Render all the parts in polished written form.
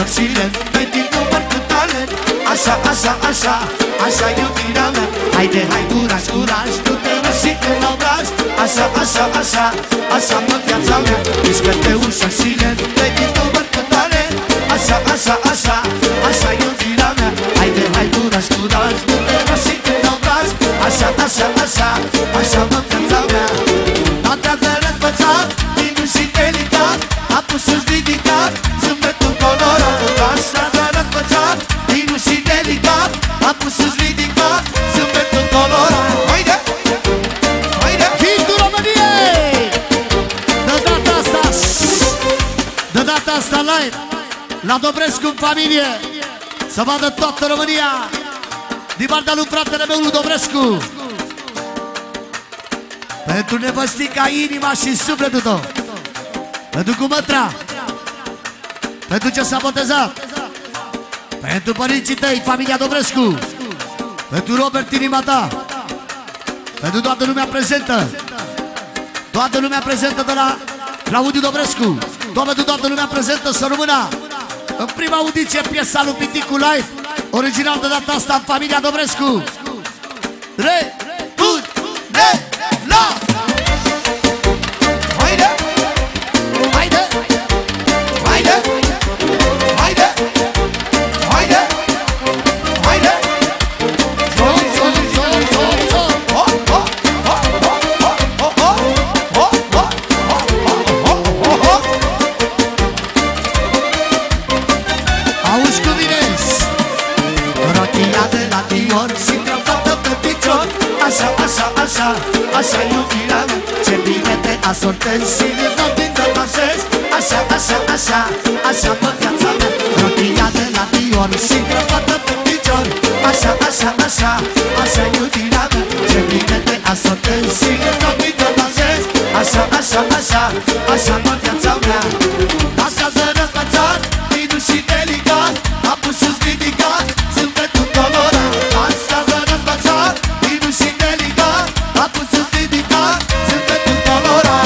ușorșile, dă din număr cu talent. Așa, așa, așa, așa iubirea mea. Haide, hai, curaj, curaj, nu te lăsi în obraj. Așa, așa, așa, așa mă viața mea. Mișcă-te ușorșile, dă din număr cu talent. Așa, așa, așa, așa iubirea mea. Haide, hai, curaj, curaj, nu te lăsi în obraj. Așa, așa, așa, așa mă viața mea. Noaptea de răsfățat, minun și delicat, a pus sus ridicat, zâmbetul colorat. Așa de răsfățat, minun și delicat, a pus sus ridicat, zâmbetul colorat. Haide, haide! Hitul României! De data asta, de data asta live la Dobrescu în familie, să vadă toată România, din partea lui fratele meu lui Dobrescu, pentru nevăstica, inima și sufletul tău, pentru cumătra, pentru ce s-a botezat, pentru părinții tăi, familia Dobrescu, pentru Robert, inima ta, pentru toată lumea prezentă, toată lumea prezentă de la Claudiu Dobrescu, pentru toată lumea prezentă, să rămână în prima audiție piesa lui Piticu live, original de data asta în familia Dobrescu. La! Haide! Haide! Haide! Haide! Haide! Haide! Zon, zon, zon, zon, zon. Auzi cum vines? Rochia de la Dior și cravată pe picior. Așa, așa, așa, așa iubirea mea. Ce bine te asortezi și tot din te dansezi. Așa, așa, așa, așa mă viața mea. Rochia de la Dior și cravată pe picior. Așa, așa, așa, așa iubirea mea. Ce bine te asortezi și tot din te dansezi. Așa, așa, așa, așa mă viața mea. Așa de răsfățat, minun și delicat, a pus sus ridicat, zâmbetul colorat. Așa de răsfățat, minun și delicat, a pus sus ridicat, zâmbetul colorat.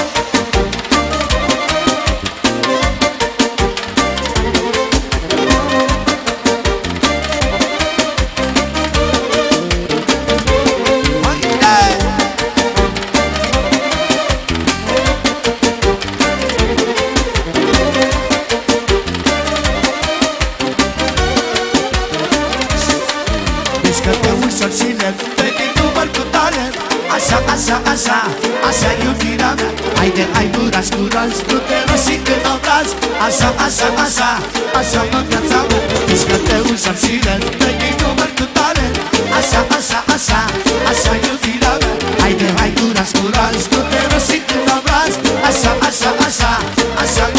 Mișcă-te ușor și lent, dă din număr cu talent. Așa, așa, așa, așa iubirea mea. Haide, hai, curaj, curaj, nu te lăsi în obraj. Așa, așa, așa, așa mă viața mea. Mișcă-te ușor și lent, dă din număr cu talent. Așa, așa, așa, așa iubirea mea. Haide, hai, curaj, curaj, nu te lăsi în obraj. Așa, așa, așa, așa